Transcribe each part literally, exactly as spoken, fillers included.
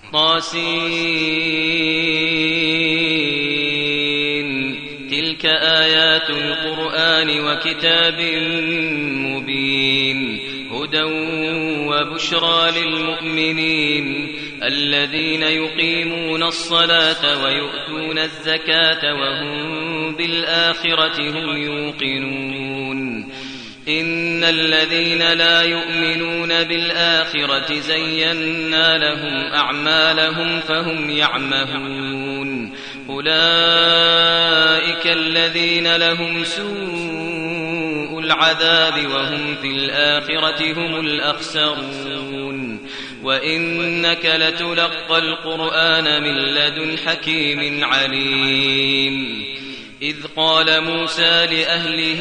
طاسين تلك آيات القرآن وكتاب مبين هدى وبشرى للمؤمنين الذين يقيمون الصلاة ويؤتون الزكاة وهم بالآخرة هم يوقنون إن الذين لا يؤمنون بالآخرة زينا لهم أعمالهم فهم يعمهون أولئك الذين لهم سوء العذاب وهم في الآخرة هم الأخسرون وإنك لتلقى القرآن من لدن حكيم عليم إذ قال موسى لأهله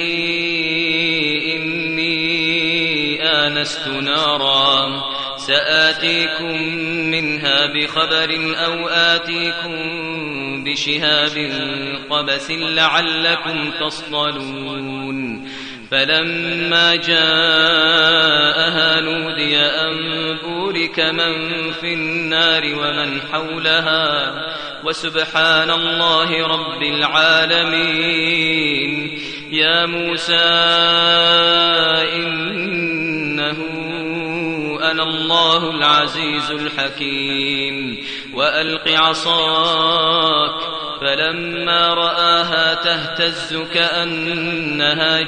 إني آنست نارا سآتيكم منها بخبر أو آتيكم بشهاب قبس لعلكم تصطلون فلما جاءها نودي أن بورك من في النار ومن حولها وسبحان الله رب العالمين يا موسى إنه أنا الله العزيز الحكيم وألق عصاك فلما رآها تهتز كأنها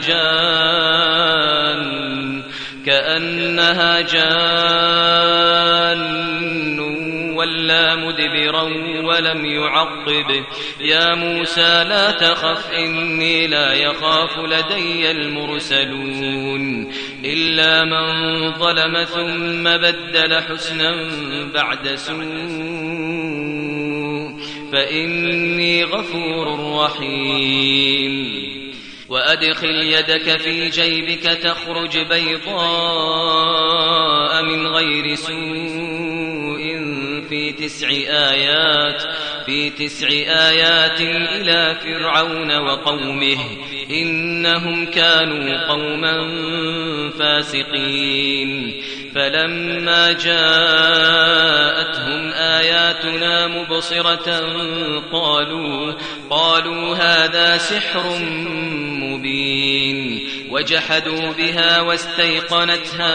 جان كأنها جان ولا مدبرا ولم يعقب يا موسى لا تخف إني لا يخاف لدي المرسلون إلا من ظلم ثم بدل حسنا بعد سوء فإني غفور رحيم وأدخل يدك في جيبك تخرج بيضاء من غير سوء في تسع آيات في تسع آيات إلى فرعون وقومه إنهم كانوا قوما فاسقين فلما جاءتهم آياتنا مبصرة قالوا قالوا هذا سحر مبين وجحدوا بها واستيقنتها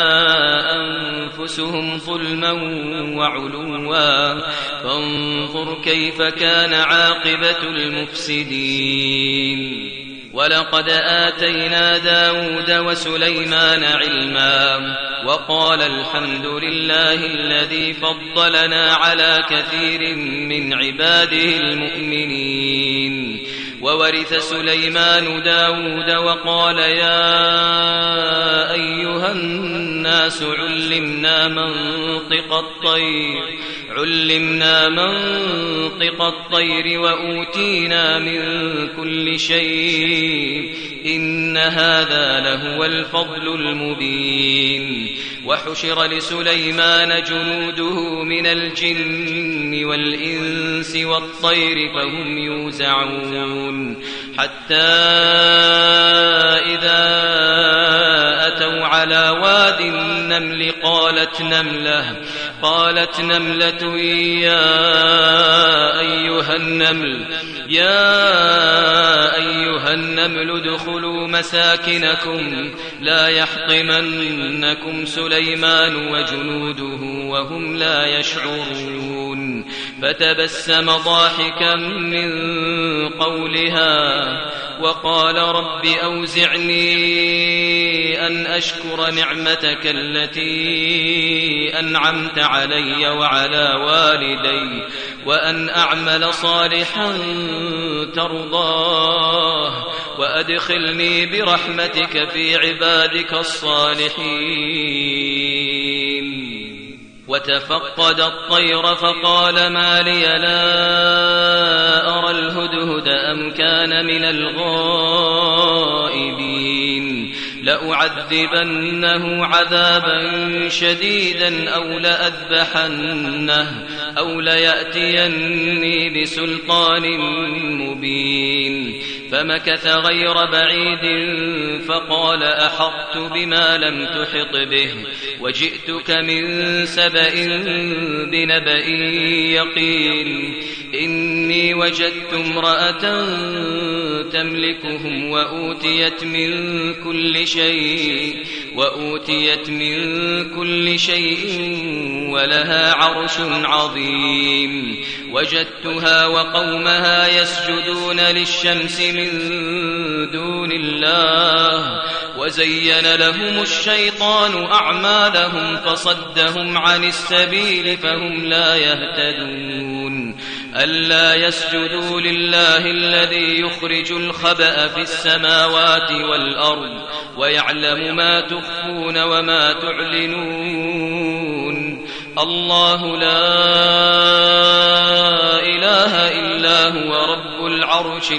أنفسهم ظلما وعلوا فانظر كيف كان عاقبة المفسدين ولقد آتينا داود وسليمان علما وقال الحمد لله الذي فضلنا على كثير من عباده المؤمنين وورث سليمان داود وقال يا أيها الناس علمنا منطق الطير علمنا منطق الطير وأوتينا من كل شيء إن هذا لهو الفضل المبين وحشر لسليمان جنوده من الجن والإنس والطير فهم يوزعون حتى إذا أتوا على واد النمل قالت نملة قالت نملة يا أيها النمل يا أيها النمل ادخلوا مساكنكم لا يحطمنكم سليمان وجنوده وهم لا يشعرون فتبسم ضاحكا من قولها وقال رب أوزعني أن أشكر نعمتك التي أنعمت علي وعلى والدي وأن أعمل صالحا ترضاه وأدخلني برحمتك في عبادك الصالحين وتفقد الطير فقال ما لي لا أرى الهدهد أم كان من الغائبين لأعذبنه عذابا شديدا أو لأذبحنه أو ليأتيني بسلطان مبين فمكث غير بعيد فقال أحطت بما لم تحط به وجئتك من سبأ بنبأ يقين إني وجدت امرأة تملكهم وأوتيت من كل شيء وأوتيت من كل شيء ولها عرش عظيم وجدتها وقومها يسجدون للشمس من دون الله وزين لهم الشيطان أعمالهم فصدهم عن السبيل فهم لا يهتدون ألا يسجدوا لله الذي يخرج الخبأ في السماوات والأرض ويعلم ما تخفون وما تعلنون الله لا إله إلا هو رب العرش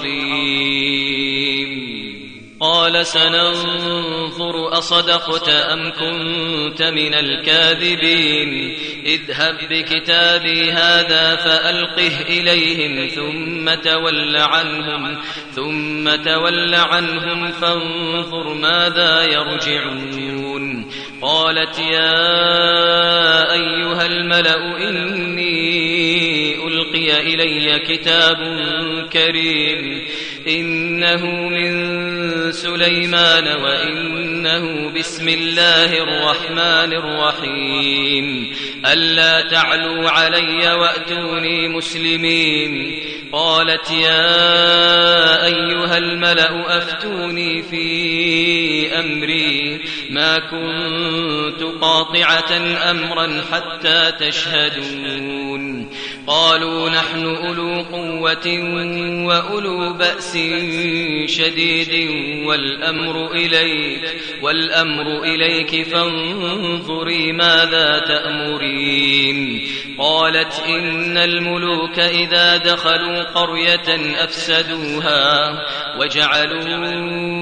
العظيم قال سننظر أصدقت أم كنت من الكاذبين اذهب بكتابي هذا فألقه إليهم ثم تول عنهم ثم تول عنهم فانظر ماذا يرجعون قالت يا أيها الملأ إني ألقي إلي كتاب كريم إنه من سليمان وإنه بسم الله الرحمن الرحيم ألا تعلوا علي وأتوني مسلمين قالت يا أيها الملأ أفتوني في أمري ما كنت قاطعة أمرا حتى تشهدون قالوا نحن أولو قوة وأولو بأس شديد والأمر إليك والأمر إليك فانظري ماذا تأمرين قالت إن الملوك إذا دخلوا قرية أفسدوها وجعلوا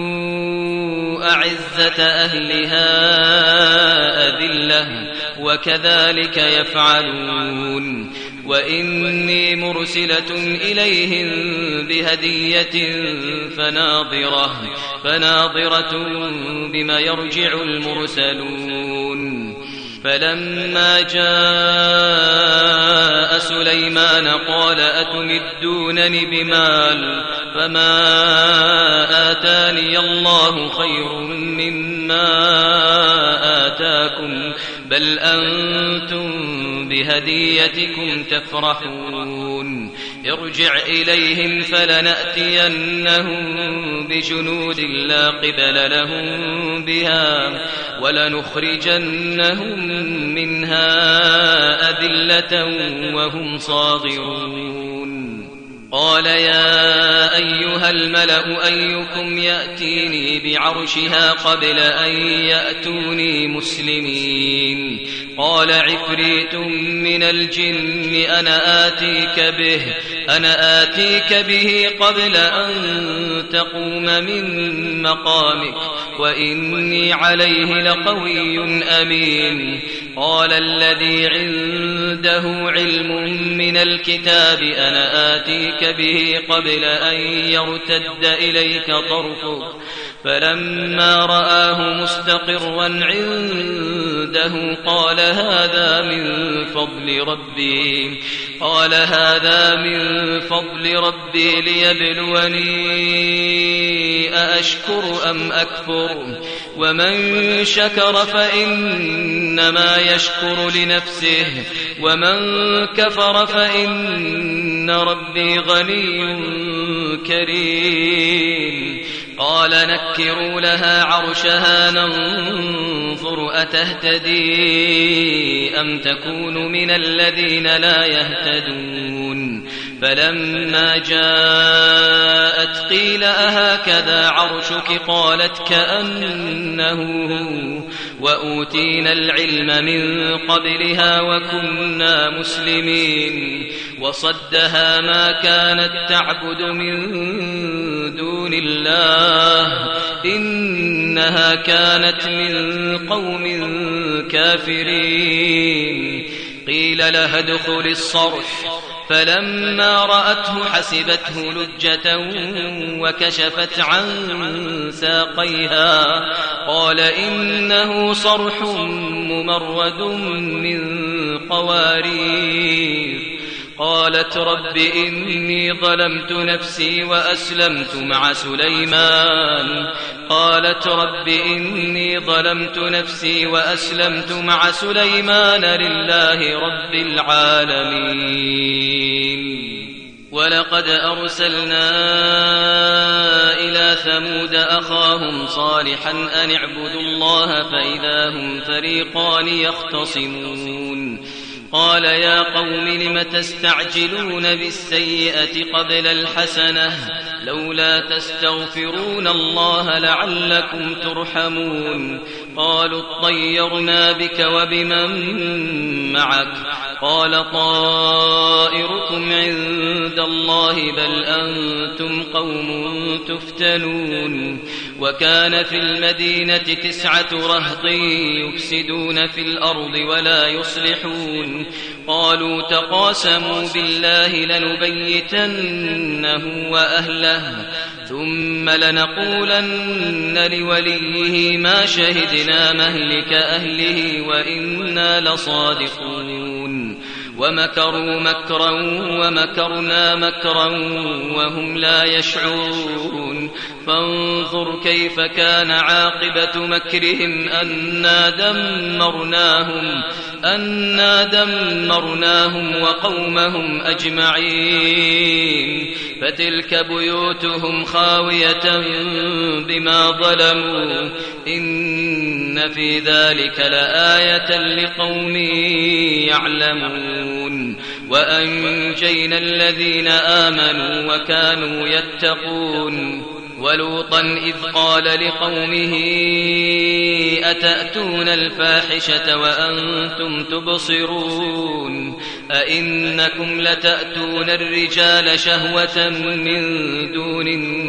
أعزة أهلها أذلة وكذلك يفعلون وإني مرسلة إليهم بهدية فناظرة فناظرة بما يرجع المرسلون فلما جاء سليمان قال أتمدونني بمال فما آتاني الله خير مما آتاكم بل أنتم بهديتكم تفرحون ارجع إليهم فلنأتينهم بجنود لا قبل لهم بها ولنخرجنهم منها أذلة وهم صاغرون قال يا أيها الملأ أيكم يأتيني بعرشها قبل أن يأتوني مسلمين قال عفريت من الجن أنا آتيك به أنا آتيك به قبل أن تقوم من مقامك وإني عليه لقوي أمين قال الذي عنده علم من الكتاب أنا آتيك به قبل أن يرتد إليك طرفك فلما رآه مستقرا عنده قال هذا من فضل ربي قال هذا من فضل ربي ليبلوني أأشكر أم أكفر ومن شكر فإنما يشكر لنفسه ومن كفر فإن ربي غني كريم قال نكروا لها عرشها ننظر أتهتدي أم تكون من الذين لا يهتدون فلما جاءت قيل أهكذا عرشك قالت كأنه هو وأوتينا العلم من قبلها وكنا مسلمين وصدها ما كانت تعبد من دون الله إنها كانت من قوم كافرين قيل لها ادخل الصرح فلما رأته حسبته لجة وكشفت عن ساقيها قال إنه صرح ممرد من قوارير. قالت رب إني ظلمت نفسي وأسلمت مع سليمان قالت رب إني ظلمت نفسي وأسلمت مع سليمان لله رب العالمين. ولقد أرسلنا إلى ثمود أخاهم صالحا أن اعبدوا الله فإذا هم فريقان يختصمون. قال يا قوم لم تستعجلون بالسيئة قبل الحسنة لولا تستغفرون الله لعلكم ترحمون. قالوا اطيرنا بك وبمن معك قال طائركم عند الله بل أنتم قوم تفتنون. وكان في المدينة تسعة رهط يفسدون في الأرض ولا يصلحون. قالوا تقاسموا بالله لنبيتنه وأهله ثم لنقولن لوليه ما شهدنا مهلك أهله وإنا لصادقون. ومكروا مكرا ومكرنا مكرا وهم لا يشعرون. فانظر كيف كان عاقبة مكرهم أنا دمرناهم أنا دمرناهم وقومهم أجمعين. فتلك بيوتهم خاوية بما ظلموا إن في ذلك لآية لقوم يعلمون. وأنجينا الذين آمنوا وكانوا يتقون. ولوطا إذ قال لقومه أتأتون الفاحشة وأنتم تبصرون أئنكم لتأتون الرجال شهوة من دون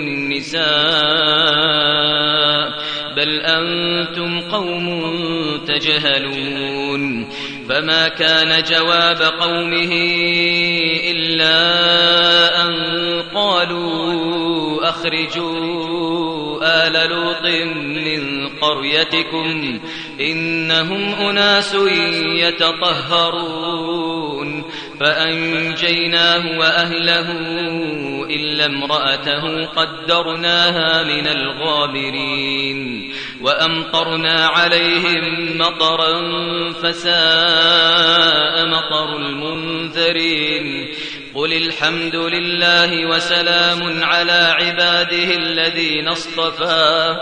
النساء بل أنتم قوم تجهلون. فما كان جواب قومه إلا أن قالوا أخرجوا آل لوط من قريتكم إنهم أناس يتطهرون. فأنجيناه وأهله إلا امرأته قدرناها من الغابرين. وأمطرنا عليهم مطرا فساء مطر المنذرين. قل الحمد لله وسلام على عباده الذين اصطفى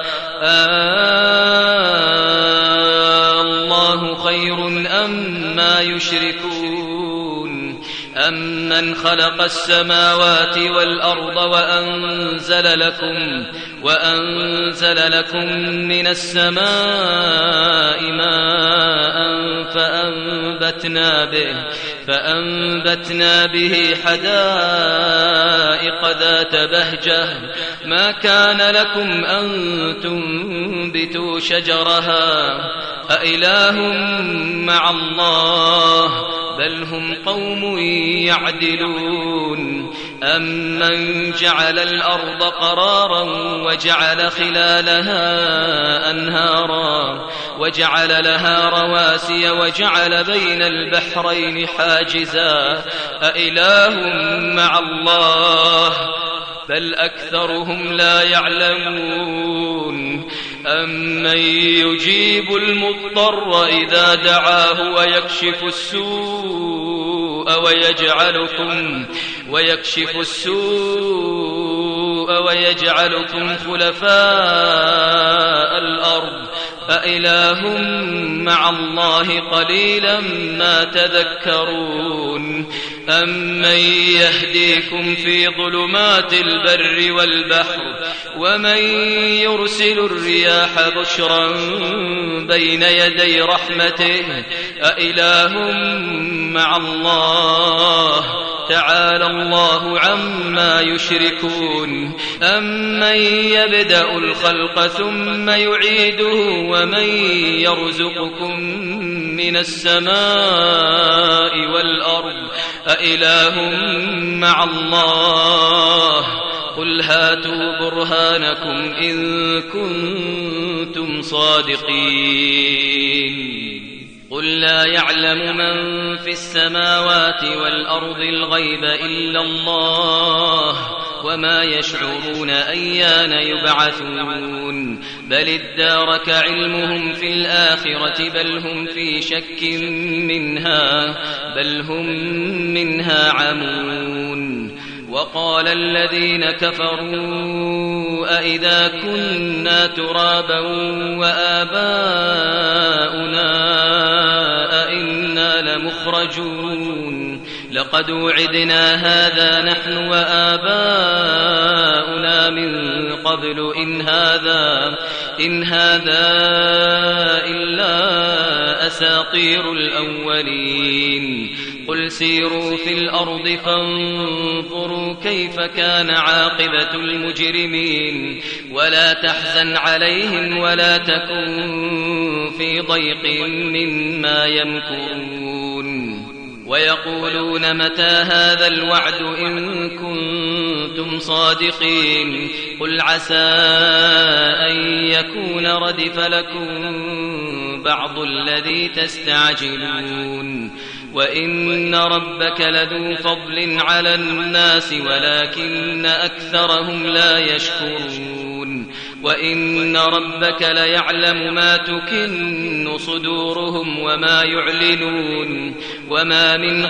آه الله خير أما يشركون. أمن خلق السماوات والأرض وأنزل لكم وأنزل لكم من السماء ماء فأنبتنا به فأنبتنا به حدائق ذات بهجة ما كان لكم أن تنبتوا شجرها أإله مع الله بل هم قوم يعدلون. أمن جعل الأرض قرارا وجعل خلالها أنهارا وجعل لها رواسي وجعل بين البحرين حاجزا أإله مع الله بل أكثرهم لا يعلمون. أمن يجيب المضطر إذا دعاه ويكشف السوء ويجعلكم ويكشف السوء ويجعلكم خلفاء الأرض أإله مع الله قليلا ما تذكرون. أمن يهديكم في ظلمات البر والبحر ومن يرسل الرياح بشرا بين يدي رحمته أإله مع الله تعالى الله عما يشركون. أمن يبدأ الخلق ثم يعيده ومن يرزقكم من السماء والأرض أإله مع الله قل هاتوا برهانكم إن كنتم صادقين قل لا يعلم من في السماوات والأرض الغيب إلا الله وما يشعرون أيان يبعثون بل ادارك علمهم في الآخرة بل هم في شك منها بل هم منها عمون وقال الذين كفروا أئذا كنا ترابا وآباؤنا أئنا لمخرجون لقد وعدنا هذا نحن وآباؤنا من قبل إن هذا إن هذا إلا أساطير الأولين قل سيروا في الأرض فانظروا كيف كان عاقبة المجرمين ولا تحزن عليهم ولا تكن في ضيق مما يمكرون ويقولون متى هذا الوعد إن كنتم صادقين قل عسى أن يكون ردف لكم بعض الذي تستعجلون وإن ربك لذو فضل على الناس ولكن أكثرهم لا يشكرون وإن ربك ليعلم ما تكن صدورهم وما يعلنون وما من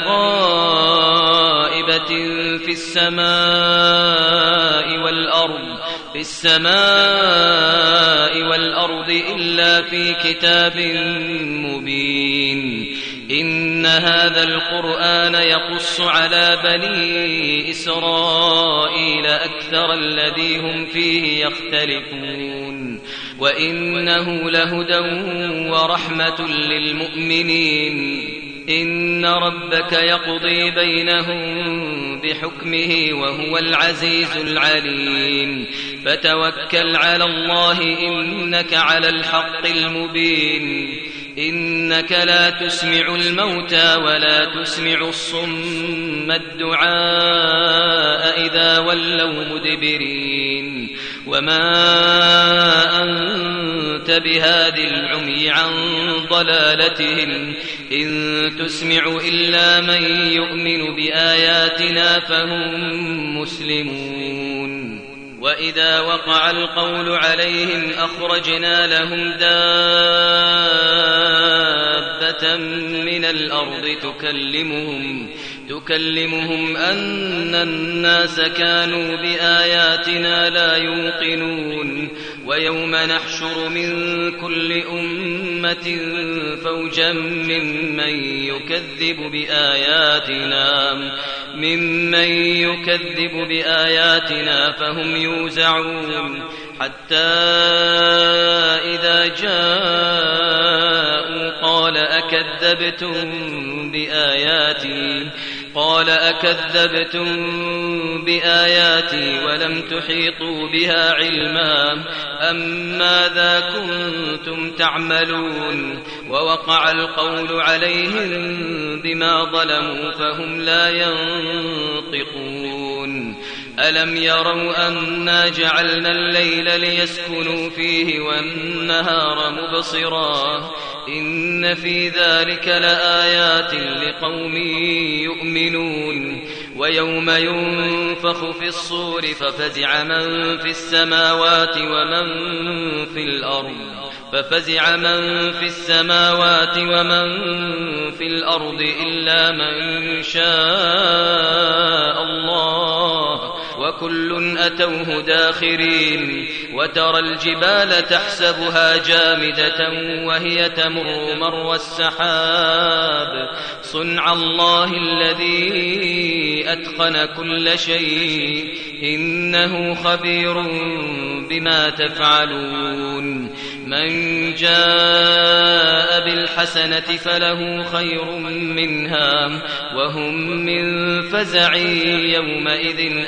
غائبة في السماء والأرض في السماء والأرض إلا في كتاب مبين إن هذا القرآن يقص على بني إسرائيل أكثر الذي هم فيه يختلفون وإنه لهدى ورحمة للمؤمنين إن ربك يقضي بينهم بحكمه وهو العزيز العليم فتوكل على الله إنك على الحق المبين إنك لا تسمع الموتى ولا تسمع الصم الدعاء إذا ولوا مدبرين وما أنت بهاد العمي عن ضلالتهم إن تسمع إلا من يؤمن بآياتنا فهم مسلمون وإذا وقع القول عليهم أخرجنا لهم دابة من الأرض تكلمهم تكلمهم أن الناس كانوا بآياتنا لا يوقنون ويوم نحشر من كل أمة فوجا ممن يكذب بآياتنا ممن يكذب بآياتنا فهم يوزعون حتى إذا جاءوا قال أكذبتم بآياتي قال أكذبتم بآياتي ولم تحيطوا بها علما أم ماذا كنتم تعملون ووقع القول عليهم بما ظلموا فهم لا ينطقون ألم يروا أنا جعلنا الليل ليسكنوا فيه والنهار مبصرا إن في ذلك لآيات لقوم يؤمنون ويوم ينفخ في الصور ففزع من في السماوات ومن في الأرض ففزع من في السماوات ومن في الأرض إلا من شاء الله وكل أتوه داخرين وترى الجبال تحسبها جامدة وهي تمر مر السحاب صنع الله الذي أتقن كل شيء إنه خبير بما تفعلون من جاء بالحسنة فله خير منها وهم من فزع يومئذ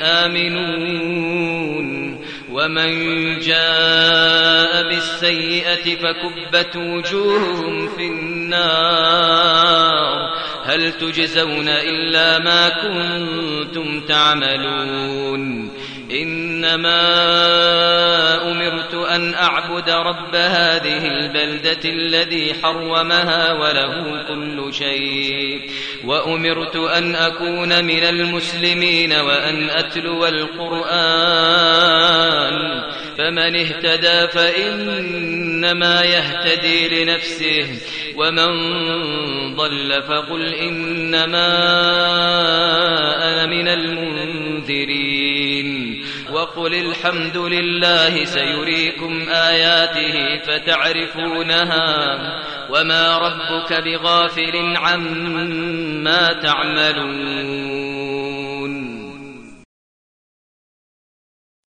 آمنون ومن جاء بالسيئة فكبت وجوههم في النار هل تجزون إلا ما كنتم تعملون إنما أمرت أن أعبد رب هذه البلدة الذي حرمها وله كل شيء وأمرت أن أكون من المسلمين وأن أتلو القرآن فمن اهتدى فإنما يهتدي لنفسه ومن ضل فقل إنما أنا من المنذرين وقل الحمد لله سيريكم آياته فتعرفونها وما ربك بغافل عما تعملون